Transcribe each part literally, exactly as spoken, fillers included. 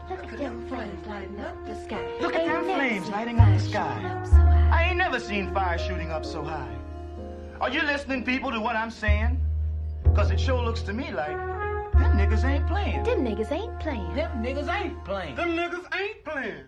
Look at them flames lighting up the sky. Look at them flames lighting up the sky. I ain't never seen fire shooting up so high. Are you listening, people, to what I'm saying? Cause it sure looks to me like them niggas ain't playing. Them niggas ain't playing. Them niggas ain't playing. Them niggas ain't playing.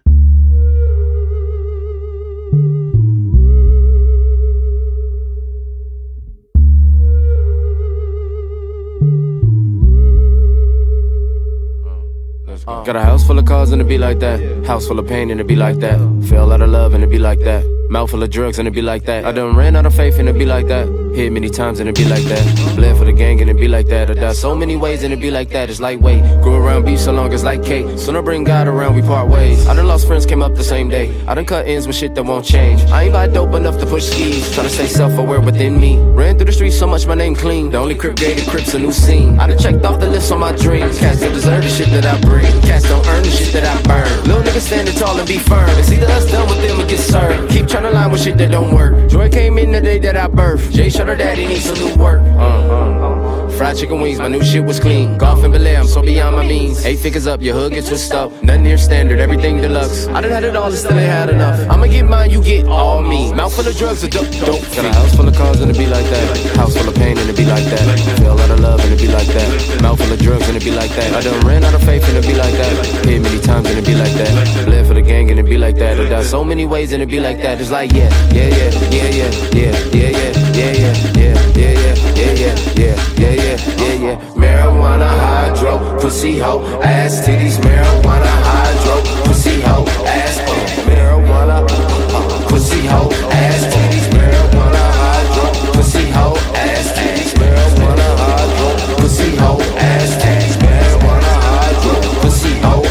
Uh, Got a house full of cars and it be like that. House full of pain and it be like that. Fell out of love and it be like that. Mouth full of drugs and it be like that. I done ran out of faith and it be like that. Hit many times and it be like that. Bled for the gang and it be like that. I died so many ways and it be like that. It's lightweight. Grew around beef so long it's like cake. Soon I bring God around, we part ways. I done lost friends, came up the same day. I done cut ends with shit that won't change. I ain't buy dope enough to push skis. Tryna stay self-aware within me. Ran through the streets so much my name clean. The only crip gated crips a new scene. I done checked off the list on my dreams. Cats don't deserve the shit that I bring. Cats don't earn the shit that I burn. Little niggas standing tall and be firm. It's either us done with them or get served. Keep tryna line with shit that don't work. Joy came in the day that I birthed. Jay showed her daddy needs some new work. Uh, uh, uh. Fried chicken wings, my new shit was clean. Golf and Bel-Air, I'm so beyond my means. Eight figures up, your hood gets twisted up. Nothing near standard, everything deluxe. I done had it all and still ain't had enough. I'ma get mine, you get all me. Mouth full of drugs, a dope, dope. Got a house full of cars and it be like that. House full of pain and it be like that. Fell out of love and it be like that. Mouth full of drugs and it be like that. I done ran out of faith and it be like that. Hit many times and it be like that. Bled for the gang and it be like that. I died so many ways and it be like that. It's like yeah, yeah, yeah, yeah, yeah, yeah, yeah, yeah, yeah, yeah, yeah, yeah, yeah, yeah, yeah, yeah, yeah, yeah, yeah. Marijuana hydro, pussy hoe, ass titties. Marijuana hydro, pussy hoe, ass uh, marijuana, uh, pussy hoe, ass titties. Marijuana hydro, pussy hoe, ass titties. Marijuana hydro, pussy hoe, ass titties. Marijuana hydro, pussy hoe.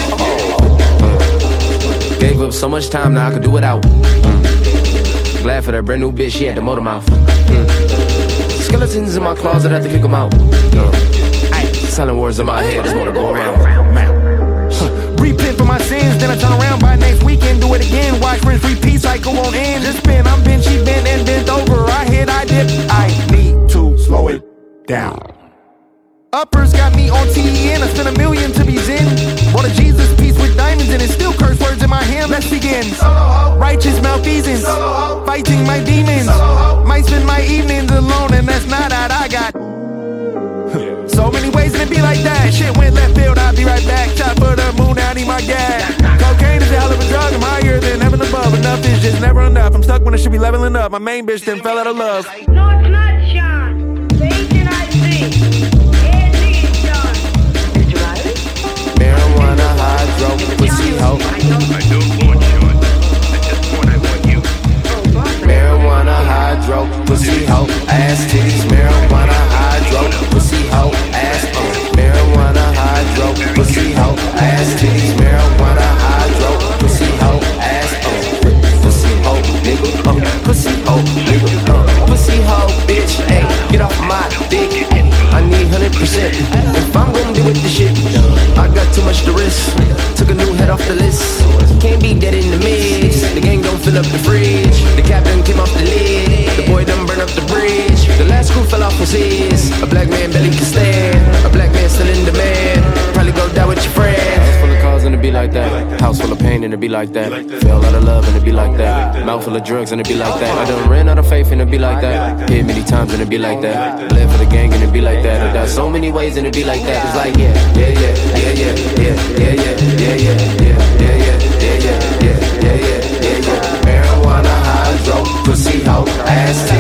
Uh, uh. Gave up so much time now I could do without. Uh, glad for that brand new bitch, she had the motor mouth. Uh, Skeletons in my closet, I have to kick them out. Uh, Silent words in my head, there's more to go around. Repent for my sins, then I turn around by next weekend, do it again. Watch friends repeat, cycle on end. Just spin, I'm bent, she bent and bent over. I hit, I dip, I need to slow it down. Uppers got me on T E N, I spent a million to be zen. Bought a Jesus piece with diamonds in it, still curse words in my hand. Let's begin. Righteous malfeasance, fighting my demons. Might spend my evenings alone and that's not out I got. So many ways and it be like that. Shit went left field, I'll be right back. Shot for the moon, I need my gas. Cocaine is a hell of a drug, I'm higher than heaven above. Enough is just never enough. I'm stuck when I should be leveling up. My main bitch then fell out of love. No, it's not Sean. The agent I see. Marijuana hydro, pussy hoe. I don't want Sean. I just want I want you. Marijuana hydro, pussy hoe, ass titties. Marijuana hydro, pussy hoe, ass uh. Marijuana hydro, pussy hoe, ass titties. Marijuana hydro, pussy hoe, ass uh. Pussy hoe, nigga, uh. Pussy hoe, nigga, uh. Pussy hoe, bitch, ayy, get off my dick. I need one hundred percent. If I'm gonna do with this shit, I got too much to risk. Took a new head off the list. Can't be dead in the mix. The gang don't fill up the fridge. The captain came off the lid. The boy done burn up the bridge. The last screw fell off was his. A black man barely can stand. A black man still in demand. Probably go die with your friend. House full of cars and it be like that. House full of pain and it be like that. Fell out of love and it be like that. Mouth full of drugs and it be like that. I done ran out of faith and it be like that. Hit many times and it be like that. Bled for the gang and it be like that. I died so many ways and it be like that. It's like yeah, yeah, yeah, yeah, yeah, yeah, yeah, yeah, yeah, yeah, yeah, yeah, yeah, yeah, yeah, yeah, yeah, yeah, yeah. Marijuana hydro, pussy hoe, ass.